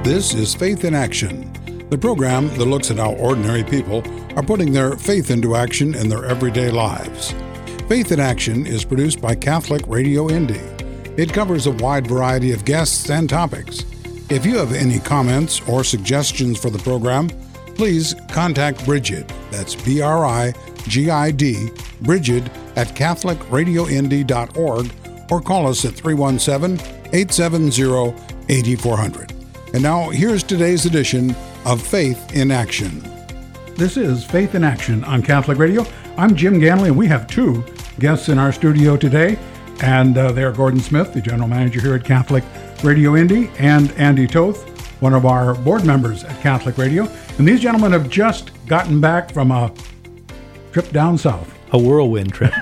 This is Faith in Action, the program that looks at how ordinary people are putting their faith into action in their everyday lives. Faith in Action is produced by Catholic Radio Indy. It covers a wide variety of guests and topics. If you have any comments or suggestions for the program, please contact Bridget, that's B-R-I-G-I-D, Bridget at CatholicRadioIndy.org, or call us at 317-870-8400. And now, here's today's edition of Faith in Action. This is Faith in Action on Catholic Radio. I'm Jim Ganley, and we have two guests in our studio today. And they're Gordon Smith, the general manager here at Catholic Radio Indy, and Andy Toth, one of our board members at Catholic Radio. And these gentlemen have just gotten back from a trip down south. A whirlwind trip.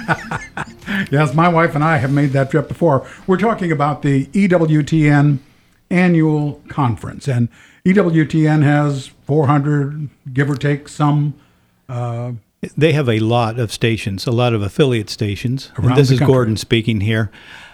Yes, my wife and I have made that trip before. We're talking about the EWTN annual conference. And EWTN has 400, give or take, some. They have a lot of stations, a lot of affiliate stations. Around And this the is country. Gordon speaking here.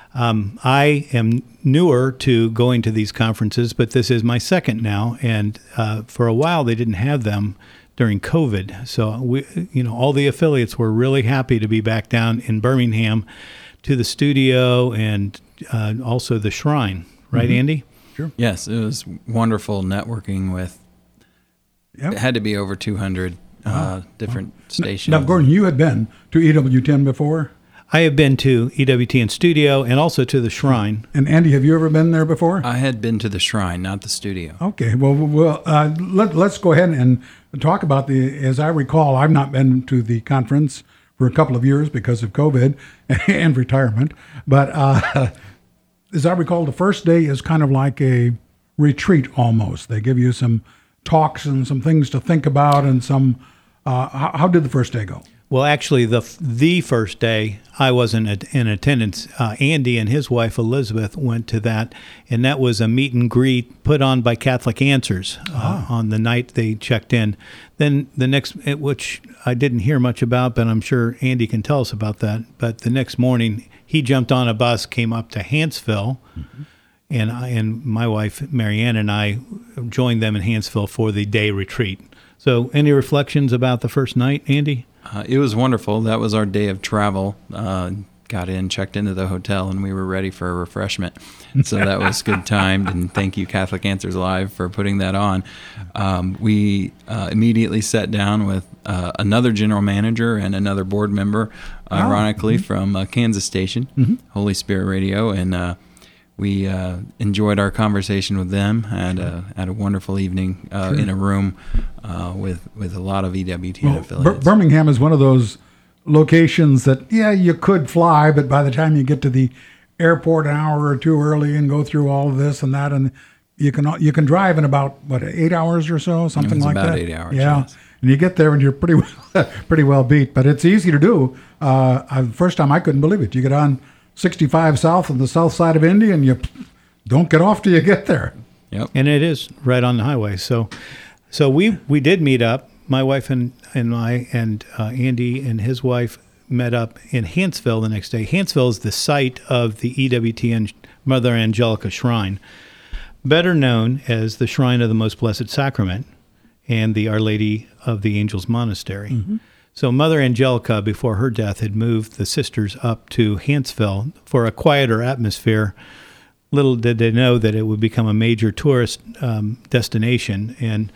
I am newer to going to these conferences, but this is my second now. And for a while, they didn't have them during COVID. So we, all the affiliates were really happy to be back down in Birmingham to the studio and also the shrine. Right, Andy? Sure. Yes, it was wonderful networking with, Yep. it had to be over 200 different stations. Now, Gordon, you had been to EWTN before? I have been to EWTN Studio and also to the shrine. And Andy, have you ever been there before? I had been to the shrine, not the studio. Okay, well, let's go ahead and talk about as I recall, I've not been to the conference for a couple of years because of COVID and retirement. But as I recall, the first day is kind of like a retreat almost. They give you some talks and some things to think about and some, how did the first day go? Well, actually, the first day, I wasn't in attendance. Andy and his wife, Elizabeth, went to that, and that was a meet and greet put on by Catholic Answers on the night they checked in. Then the next, which I didn't hear much about, but I'm sure Andy can tell us about that. But the next morning, he jumped on a bus, came up to Hanceville, and my wife, Marianne, and I joined them in Hanceville for the day retreat. So any reflections about the first night, Andy? It was wonderful. That was our day of travel. Got in, checked into the hotel, and we were ready for a refreshment. So that was good timed, and thank you, Catholic Answers Live, for putting that on. We immediately sat down with another general manager and another board member, ironically, from Kansas Station, Holy Spirit Radio, and we enjoyed our conversation with them. Had a wonderful evening in a room with a lot of EWTN affiliates. Birmingham is one of those locations that, you could fly, but by the time you get to the airport an hour or two early and go through all of this and that, and you can drive in about, 8 hours or so, something like that? About 8 hours, yeah. yes. And you get there and you're pretty well beat, but it's easy to do. The first time I couldn't believe it. You get on 65 South on the south side of Indy, and you don't get off till you get there. Yep. And it is right on the highway. So we did meet up. My wife and I and Andy and his wife met up in Hanceville the next day. Hanceville is the site of the EWTN Mother Angelica Shrine, better known as the Shrine of the Most Blessed Sacrament and the Our Lady of the Angels Monastery. Mm-hmm. So Mother Angelica, before her death, had moved the sisters up to Hanceville for a quieter atmosphere. Little did they know that it would become a major tourist destination and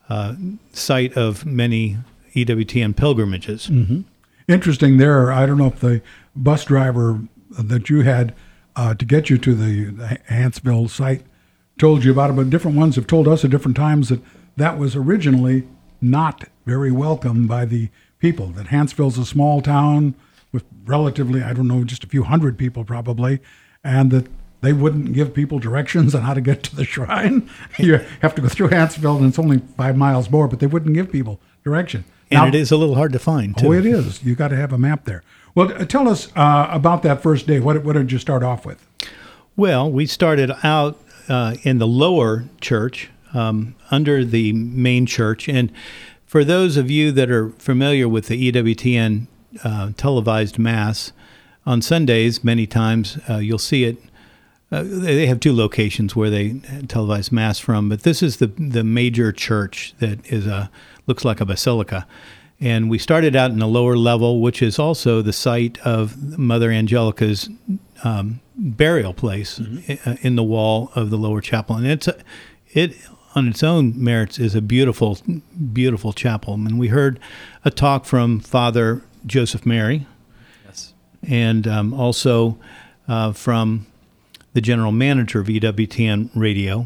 site of many EWTN pilgrimages. Mm-hmm. Interesting there. I don't know if the bus driver that you had to get you to the Hanceville site told you about it, but different ones have told us at different times that was originally not very welcome by the people, that Hanceville's a small town with relatively, just a few hundred people probably, and that they wouldn't give people directions on how to get to the shrine. You have to go through Hanceville, and it's only 5 miles more, but they wouldn't give people direction. And now, it is a little hard to find, too. Oh, it is. You got to have a map there. Well, tell us about that first day. What did you start off with? Well, we started out in the lower church, under the main church. And for those of you that are familiar with the EWTN televised Mass, on Sundays, many times you'll see it they have two locations where they televise Mass from, but this is the major church that is looks like a basilica. And we started out in the lower level, which is also the site of Mother Angelica's burial place in the wall of the lower chapel. And it on its own merits is a beautiful, beautiful chapel. And we heard a talk from Father Joseph Mary, Yes. and also from the general manager of EWTN Radio,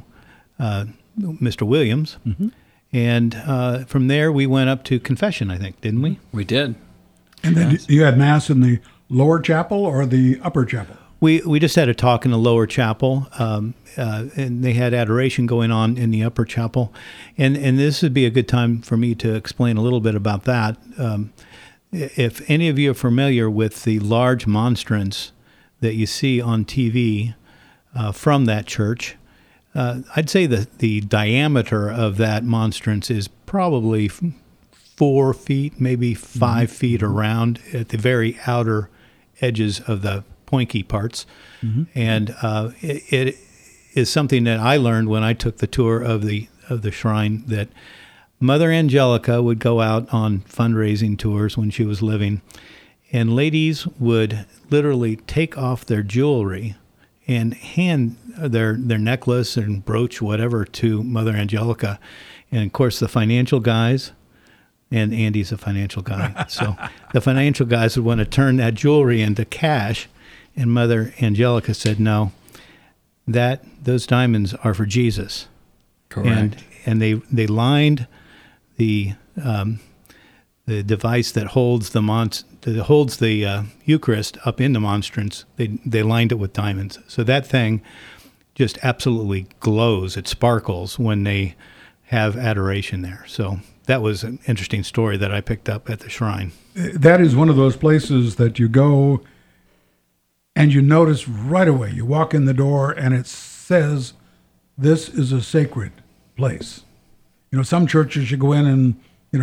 Mr. Williams. And from there, we went up to confession, I think, didn't we? We did. And then you had Mass in the lower chapel or the upper chapel? We just had a talk in the lower chapel, and they had adoration going on in the upper chapel. And this would be a good time for me to explain a little bit about that. If any of you are familiar with the large monstrance that you see on TV from that church, I'd say the diameter of that monstrance is probably 4 feet, maybe 5 feet around at the very outer edges of the pointy parts. And it is something that I learned when I took the tour of the shrine, that Mother Angelica would go out on fundraising tours when she was living, and ladies would literally take off their jewelry and hand their necklace and brooch, whatever, to Mother Angelica. And of course, the financial guys, and Andy's a financial guy, so the financial guys would want to turn that jewelry into cash, and Mother Angelica said, no, those diamonds are for Jesus. Correct. And they lined the device that holds the Eucharist up in the monstrance. They lined it with diamonds. So that thing just absolutely glows. It sparkles when they have adoration there. So that was an interesting story that I picked up at the shrine. That is one of those places that you go and you notice right away. You walk in the door and it says, this is a sacred place. You know, some churches you go in and,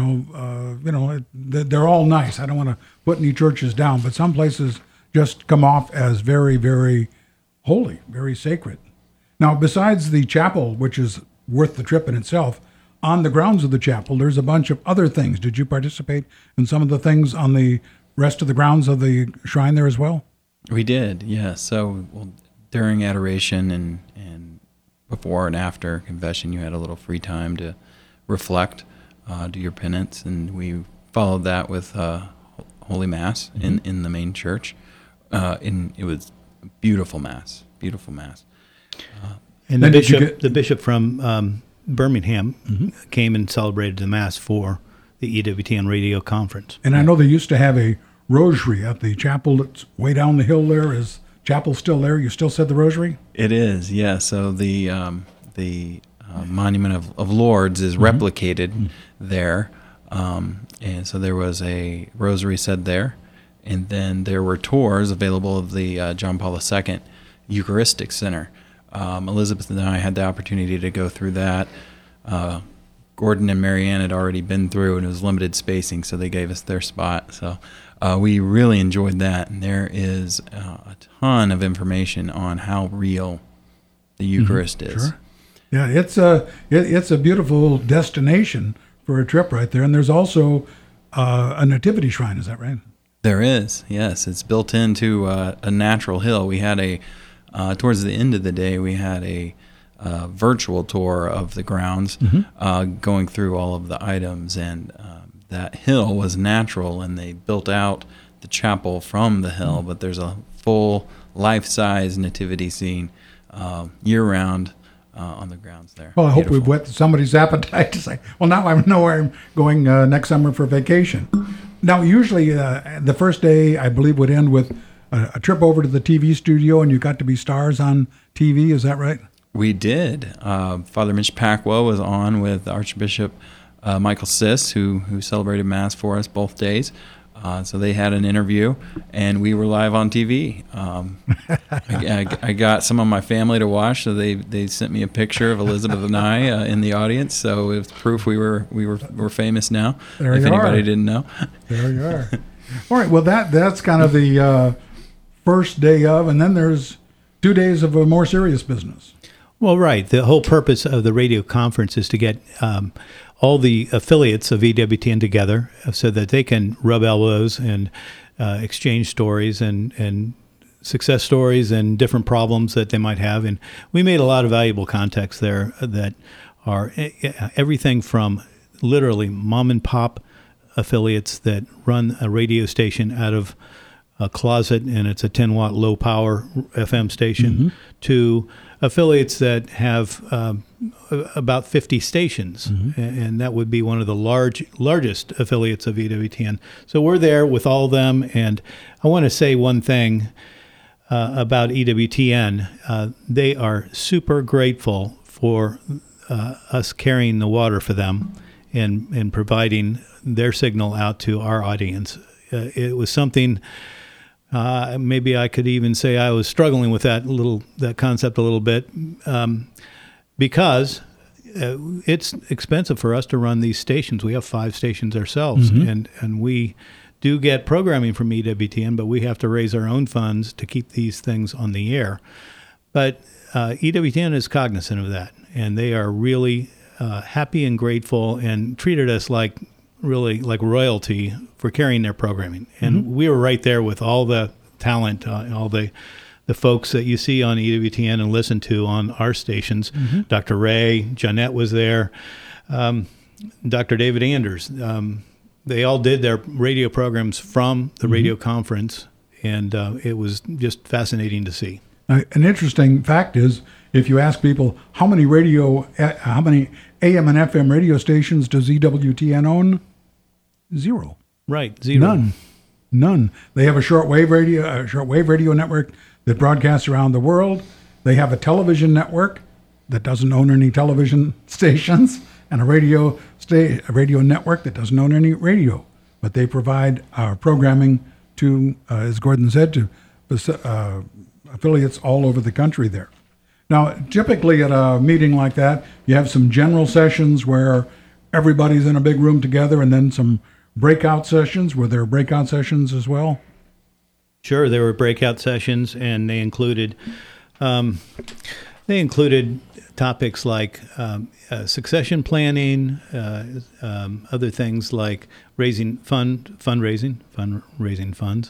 they're all nice. I don't want to put any churches down, but some places just come off as very, very holy, very sacred. Now, besides the chapel, which is worth the trip in itself, on the grounds of the chapel, there's a bunch of other things. Did you participate in some of the things on the rest of the grounds of the shrine there as well? We did, yeah. So during adoration and before and after confession, you had a little free time to reflect, do your penance, and we followed that with Holy Mass in the main church. And it was a beautiful Mass. And the bishop from Birmingham came and celebrated the Mass for the EWTN Radio conference. And I know they used to have a rosary at the chapel that's way down the hill there. Is chapel still there? You still said the rosary? It is, yeah. So the Monument of Lourdes is replicated there. And so there was a rosary said there. And then there were tours available of the John Paul II Eucharistic Center. Elizabeth and I had the opportunity to go through that. Gordon and Marianne had already been through, and it was limited spacing, so they gave us their spot. So we really enjoyed that. And there is a ton of information on how real the Eucharist is. Sure. Yeah, it's a beautiful destination for a trip right there. And there's also a nativity shrine. Is that right? There is, yes. It's built into a natural hill. We had towards the end of the day, we had a virtual tour of the grounds, going through all of the items, and that hill was natural, and they built out the chapel from the hill, but there's a full life-size nativity scene year-round on the grounds there. Well, I hope we've whet somebody's appetite to say, well, now I know where I'm going next summer for vacation. Now, usually the first day, I believe, would end with a trip over to the TV studio, and you got to be stars on TV. Is that right? We did. Father Mitch Pacwa was on with Archbishop Michael Siss, who celebrated Mass for us both days. So they had an interview, and we were live on TV. I got some of my family to watch, so they sent me a picture of Elizabeth and I in the audience. So it was proof we're famous now. There if you anybody are. didn't know. There you are. All right. Well, that's kind of the first day of, and then there's 2 days of a more serious business. Well, right. The whole purpose of the radio conference is to get all the affiliates of EWTN together so that they can rub elbows and exchange stories and success stories and different problems that they might have. And we made a lot of valuable contacts there that are everything from literally mom and pop affiliates that run a radio station out of a closet and it's a 10-watt low power FM station to affiliates that have about 50 stations, and that would be one of the largest affiliates of EWTN. So we're there with all of them, and I want to say one thing about EWTN. They are super grateful for us carrying the water for them and providing their signal out to our audience. It was something. Maybe I could even say I was struggling with that concept a little bit because it's expensive for us to run these stations. We have 5 stations ourselves, and we do get programming from EWTN, but we have to raise our own funds to keep these things on the air. But EWTN is cognizant of that, and they are really happy and grateful and treated us like royalty for carrying their programming. And we were right there with all the talent, all the folks that you see on EWTN and listen to on our stations. Dr. Ray, Jeanette was there, Dr. David Anders. They all did their radio programs from the radio conference, and it was just fascinating to see. An interesting fact is, if you ask people how many AM and FM radio stations does EWTN own, 0. Right, 0. None. They have a shortwave radio network that broadcasts around the world. They have a television network that doesn't own any television stations, and a radio network that doesn't own any radio. But they provide programming to, as Gordon said, to affiliates all over the country there. Now, typically at a meeting like that, you have some general sessions where everybody's in a big room together, and then some breakout sessions. Were there breakout sessions as well? Sure, there were breakout sessions, and they included topics like succession planning, other things like fundraising funds,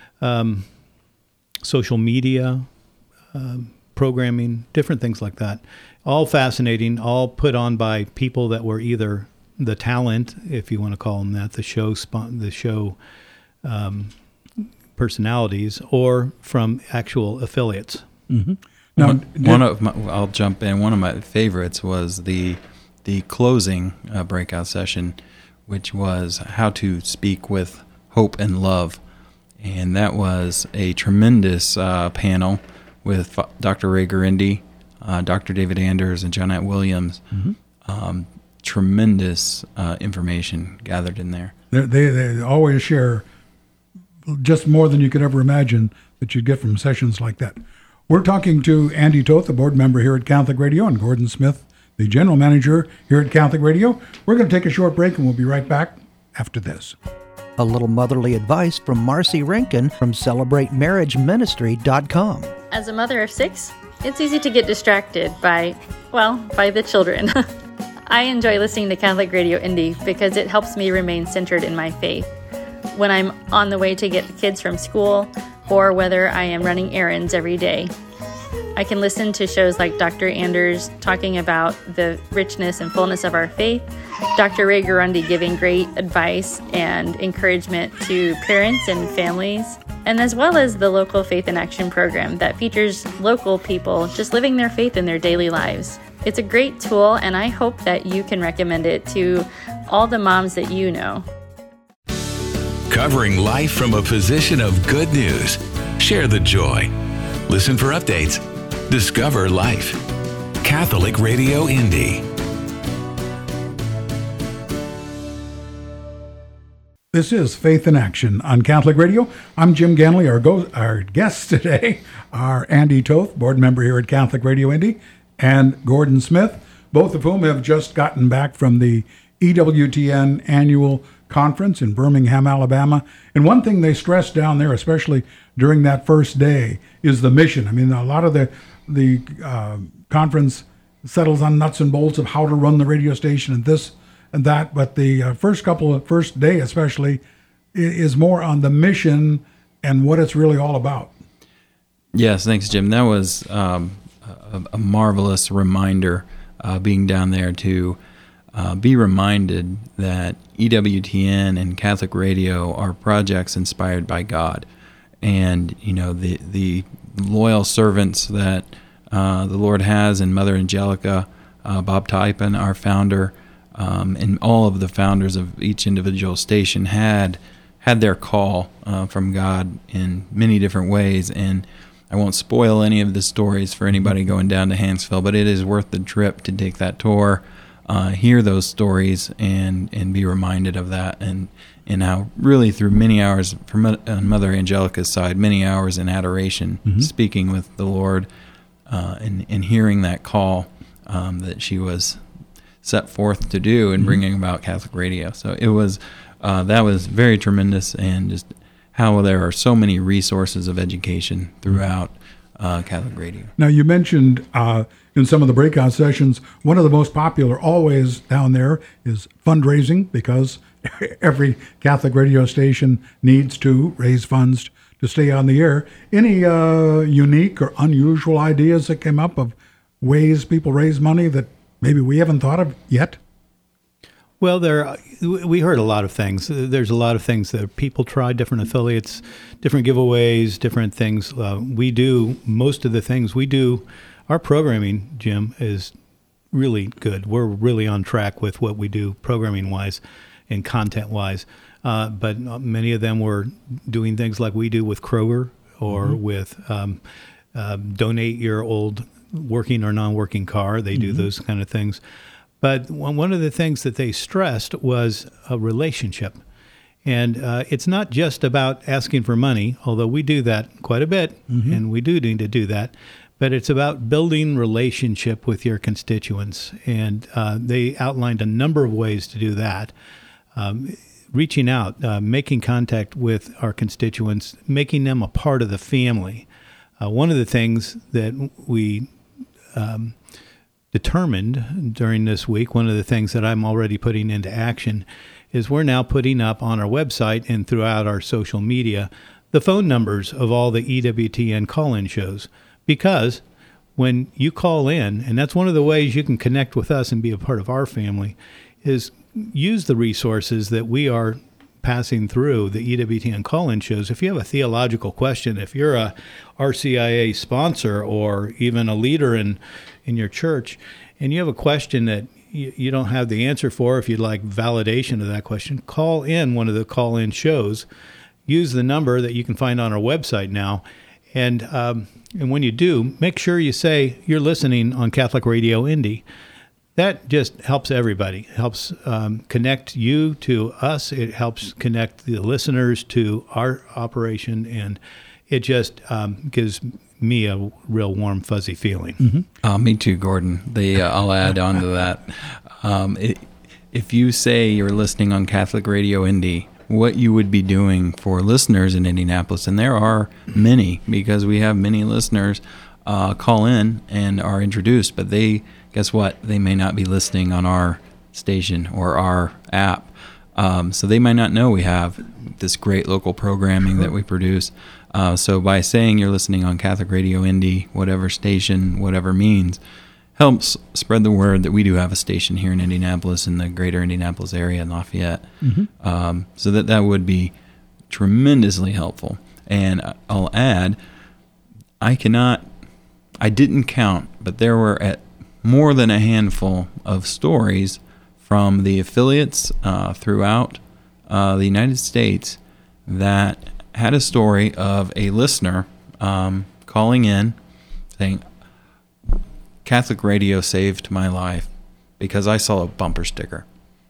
social media, programming, different things like that. All fascinating, all put on by people that were either the talent, if you want to call them that, the show personalities, or from actual affiliates. Now, I'll jump in. One of my favorites was the closing breakout session, which was how to speak with hope and love, and that was a tremendous panel with Dr. Ray Guarendi, Dr. David Anders, and Jeanette Williams. Tremendous information gathered in there. They always share just more than you could ever imagine that you'd get from sessions like that. We're talking to Andy Toth, a board member here at Catholic Radio, and Gordon Smith, the general manager here at Catholic Radio. We're going to take a short break, and we'll be right back after this. A little motherly advice from Marcy Rinkin from CelebrateMarriageMinistry.com. As a mother of 6, it's easy to get distracted by the children. I enjoy listening to Catholic Radio Indy because it helps me remain centered in my faith. When I'm on the way to get the kids from school, or whether I am running errands every day, I can listen to shows like Dr. Anders talking about the richness and fullness of our faith, Dr. Ray Guarendi giving great advice and encouragement to parents and families, and as well as the local Faith in Action program that features local people just living their faith in their daily lives. It's a great tool, and I hope that you can recommend it to all the moms that you know. Covering life from a position of good news. Share the joy. Listen for updates. Discover life. Catholic Radio Indy. This is Faith in Action on Catholic Radio. I'm Jim Ganley. Our guests today are Andy Toth, board member here at Catholic Radio Indy, and Gordon Smith, both of whom have just gotten back from the EWTN annual conference in Birmingham, Alabama. And one thing they stressed down there, especially during that first day, is the mission. I mean, a lot of the conference settles on nuts and bolts of how to run the radio station and this and that, but the first day especially is more on the mission and what it's really all about. Yes, thanks, Jim. That was a marvelous reminder being down there to be reminded that EWTN and Catholic Radio are projects inspired by God. And, you know, the loyal servants that the Lord has in Mother Angelica, Bob Typen, our founder, and all of the founders of each individual station had their call from God in many different ways. And I won't spoil any of the stories for anybody going down to Hanceville, but it is worth the trip to take that tour, hear those stories, and be reminded of that, and how really through many hours on Mother Angelica's side, many hours in adoration, speaking with the Lord, and hearing that call that she was set forth to do in bringing about Catholic Radio. So it was that was very tremendous, and just how there are so many resources of education throughout Catholic Radio. Now, you mentioned in some of the breakout sessions, one of the most popular always down there is fundraising, because every Catholic radio station needs to raise funds to stay on the air. Any unique or unusual ideas that came up of ways people raise money that maybe we haven't thought of yet? Well, we heard a lot of things. There's a lot of things that people try, different affiliates, different giveaways, different things. We do most of the things we do. Our programming, Jim, is really good. We're really on track with what we do programming-wise and content-wise. But many of them were doing things like we do with Kroger, or with donate your old working or non-working car. They do those kind of things. But one of the things that they stressed was a relationship. And it's not just about asking for money, although we do that quite a bit, and we do need to do that. But it's about building relationship with your constituents. And they outlined a number of ways to do that. Reaching out, making contact with our constituents, making them a part of the family. One of the things that we determined during this week, one of the things that I'm already putting into action, is we're now putting up on our website and throughout our social media the phone numbers of all the EWTN call-in shows. Because when you call in, and that's one of the ways you can connect with us and be a part of our family, is use the resources that we are passing through the EWTN call-in shows. If you have a theological question, if you're a RCIA sponsor or even a leader in your church, and you have a question that you don't have the answer for, if you'd like validation of that question, call in one of the call-in shows. Use the number that you can find on our website now. And when you do, make sure you say you're listening on Catholic Radio Indy. That just helps everybody. It helps connect you to us. It helps connect the listeners to our operation, and it just gives me a real warm, fuzzy feeling. Me too, Gordon. I'll add on to that. If you say you're listening on Catholic Radio Indy, what you would be doing for listeners in Indianapolis, and there are many, because we have many listeners call in and are introduced, but guess what? They may not be listening on our station or our app. So they might not know we have this great local programming that we produce. So by saying you're listening on Catholic Radio Indy, whatever station, whatever means, helps spread the word that we do have a station here in Indianapolis, in the greater Indianapolis area in Lafayette. So that would be tremendously helpful. And I'll add, I didn't count, but there were more than a handful of stories from the affiliates throughout the United States that had a story of a listener calling in saying, Catholic Radio saved my life because I saw a bumper sticker.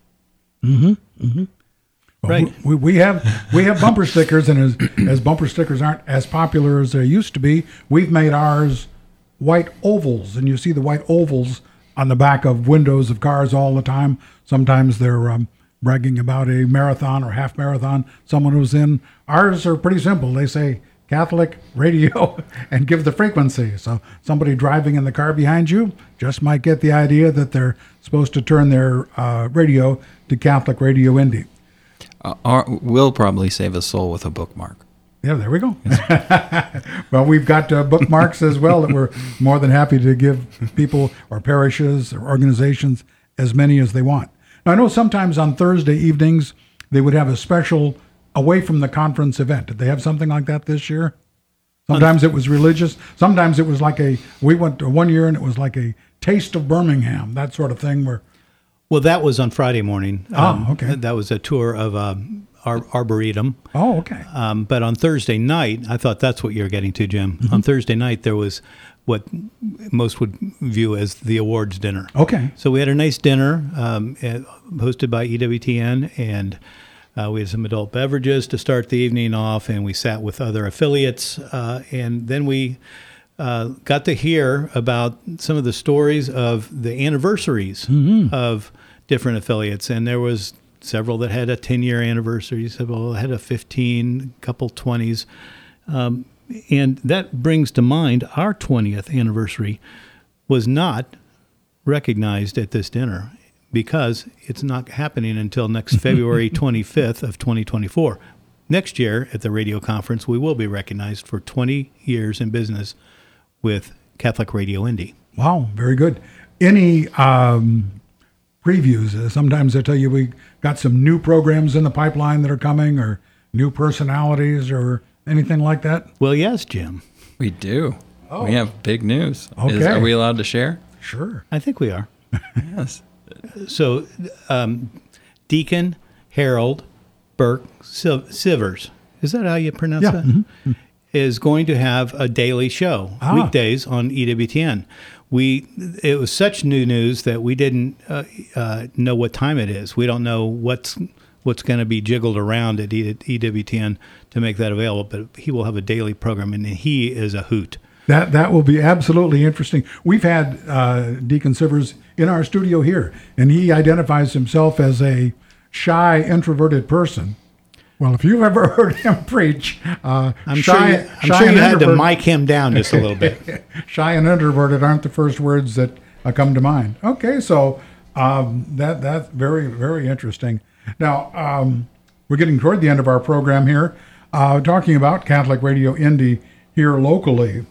Right. We have bumper stickers, and as bumper stickers aren't as popular as they used to be, we've made ours white ovals, and you see the white ovals on the back of windows of cars all the time. Sometimes they're bragging about a marathon or half marathon someone was in. Ours are pretty simple. They say Catholic radio and give the frequency. So somebody driving in the car behind you just might get the idea that they're supposed to turn their radio to Catholic Radio Indy. We'll probably save a soul with a bookmark. Yeah, there we go. Well, we've got bookmarks as well that we're more than happy to give people or parishes or organizations as many as they want. Now, I know sometimes on Thursday evenings they would have a special away from the conference event. Did they have something like that this year? Sometimes it was religious. Sometimes it was like we went to one year and it was like a taste of Birmingham, that sort of thing. Well, that was on Friday morning. Okay. That was a tour of Arboretum. Oh, okay. But on Thursday night, I thought that's what you're getting to, Jim. On Thursday night, there was what most would view as the awards dinner. Okay. So we had a nice dinner hosted by EWTN, and we had some adult beverages to start the evening off, and we sat with other affiliates, and then we got to hear about some of the stories of the anniversaries of different affiliates, and there was several that had a 10-year anniversary, several that had a 15, couple 20s, and that brings to mind our 20th anniversary was not recognized at this dinner because it's not happening until next February 25th of 2024. Next year at the radio conference, we will be recognized for 20 years in business with Catholic Radio Indy. Wow, very good. Any previews? Sometimes I tell you we got some new programs in the pipeline that are coming, or new personalities, or anything like that? Well, yes, Jim. We do. Oh. We have big news. Okay. Are we allowed to share? Sure. I think we are. Yes. So, Deacon Harold Burke Sivers, is that how you pronounce that? Mm-hmm. Is going to have a daily show, weekdays on EWTN. It was such new news that we didn't know what time it is. We don't know what's going to be jiggled around at EWTN to make that available, but he will have a daily program, and he is a hoot. That will be absolutely interesting. We've had Deacon Sivers in our studio here, and he identifies himself as a shy, introverted person. Well, if you've ever heard him preach, I'm sure you had to mic him down just a little bit. Shy and introverted aren't the first words that come to mind. Okay, so that's very, very interesting. Now, we're getting toward the end of our program here, talking about Catholic Radio Indy here locally.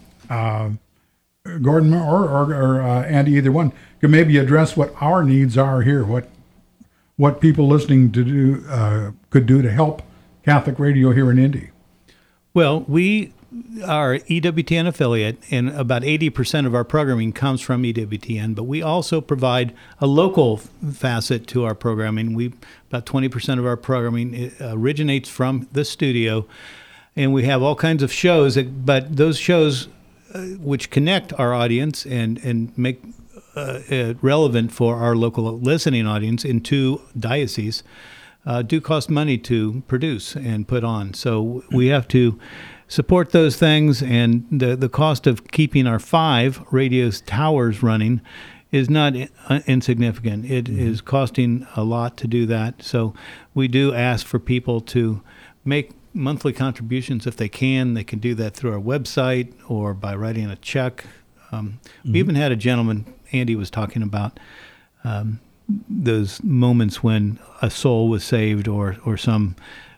Gordon or Andy, either one, can maybe address what our needs are here, what people listening to do could do to help Catholic Radio here in Indy. Well, we are EWTN affiliate, and about 80% of our programming comes from EWTN, but we also provide a local facet to our programming. About 20% of our programming originates from the studio, and we have all kinds of shows, but those shows which connect our audience and make it relevant for our local listening audience in two dioceses do cost money to produce and put on. So we have to support those things, and the cost of keeping our 5 radio towers running is not insignificant. It is costing a lot to do that. So we do ask for people to make monthly contributions if they can. They can do that through our website or by writing a check. We even had a gentleman, Andy was talking about, those moments when a soul was saved or some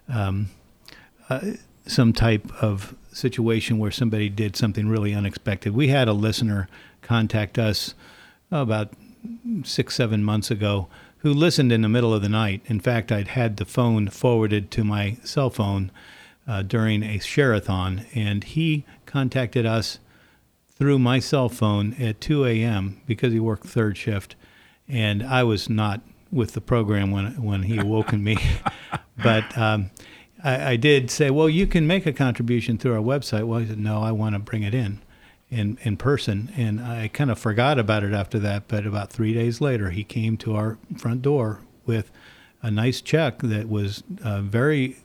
type of situation where somebody did something really unexpected. We had a listener contact us about 6-7 months ago who listened in the middle of the night. In fact, I'd had the phone forwarded to my cell phone during a share-a-thon, and he contacted us through my cell phone at 2 a.m. because he worked third shift, and I was not with the program when he awoken me. But I did say, well, you can make a contribution through our website. Well, he said, no, I want to bring it in person. And I kind of forgot about it after that, but about 3 days later, he came to our front door with a nice check that was very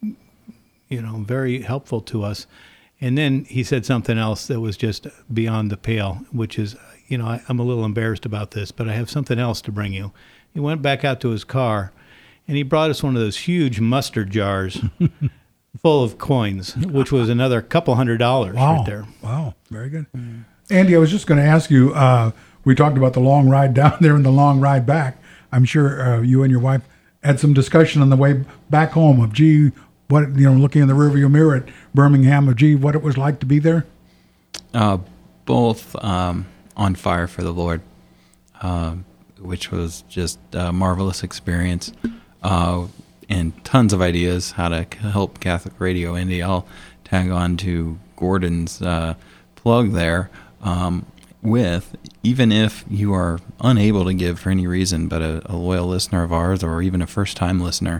helpful to us. And then he said something else that was just beyond the pale, which is, I'm a little embarrassed about this, but I have something else to bring you. He went back out to his car, and he brought us one of those huge mustard jars full of coins, which was another couple $100 right there. Wow, very good. Andy, I was just going to ask you, we talked about the long ride down there and the long ride back. I'm sure you and your wife had some discussion on the way back home of, gee, what, looking in the rearview mirror at Birmingham, of, gee, what it was like to be there? Both on fire for the Lord, which was just a marvelous experience, and tons of ideas how to help Catholic Radio Indy. I'll tag on to Gordon's plug there with, even if you are unable to give for any reason, but a loyal listener of ours or even a first-time listener,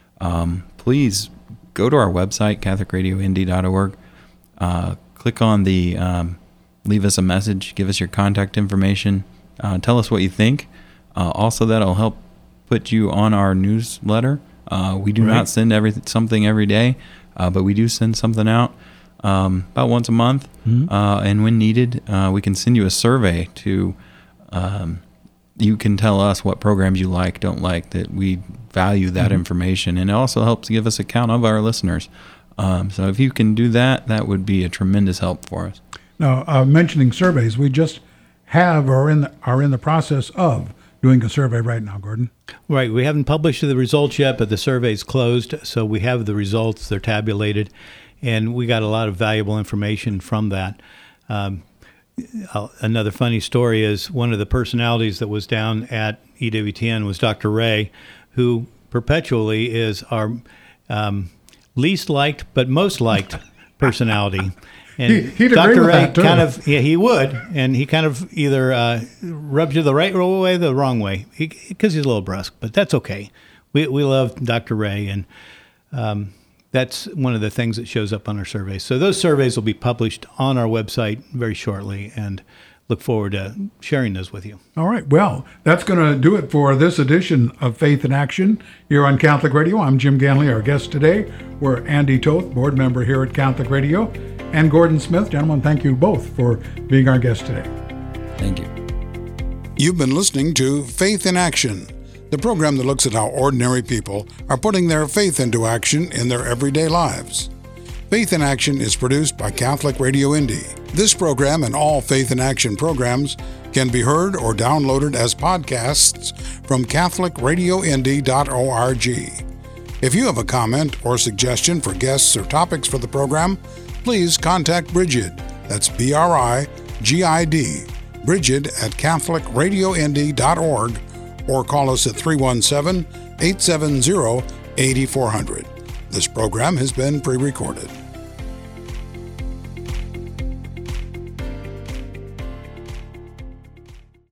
please go to our website, catholicradioindy.org, click on the leave us a message, give us your contact information, tell us what you think. Also, that'll help put you on our newsletter. We do not send something every day, but we do send something out about once a month. And when needed, we can send you a survey to, you can tell us what programs you like, don't like, that we value that information. And it also helps give us a count of our listeners. So if you can do that, that would be a tremendous help for us. Now, mentioning surveys, we just have or are in the process of doing a survey right now, Gordon. Right. We haven't published the results yet, but the survey's closed, so we have the results. They're tabulated, and we got a lot of valuable information from that. Another funny story is one of the personalities that was down at EWTN was Dr. Ray, who perpetually is our least liked but most liked personality. And he'd Dr. agree with Ray that, too. kind of, he would, and he kind of either rubs you the right way or the wrong way, because he's a little brusque, but that's okay. We love Dr. Ray, and that's one of the things that shows up on our surveys. So those surveys will be published on our website very shortly, and look forward to sharing those with you. All right. Well, that's going to do it for this edition of Faith in Action here on Catholic Radio. I'm Jim Ganley. Our guests today were Andy Toth, board member here at Catholic Radio, and Gordon Smith. Gentlemen, thank you both for being our guests today. Thank you. You've been listening to Faith in Action, the program that looks at how ordinary people are putting their faith into action in their everyday lives. Faith in Action is produced by Catholic Radio Indy. This program and all Faith in Action programs can be heard or downloaded as podcasts from catholicradioindy.org. If you have a comment or suggestion for guests or topics for the program, please contact Bridget, that's B-R-I-G-I-D, Bridget at catholicradioindy.org, or call us at 317-870-8400. This program has been pre-recorded.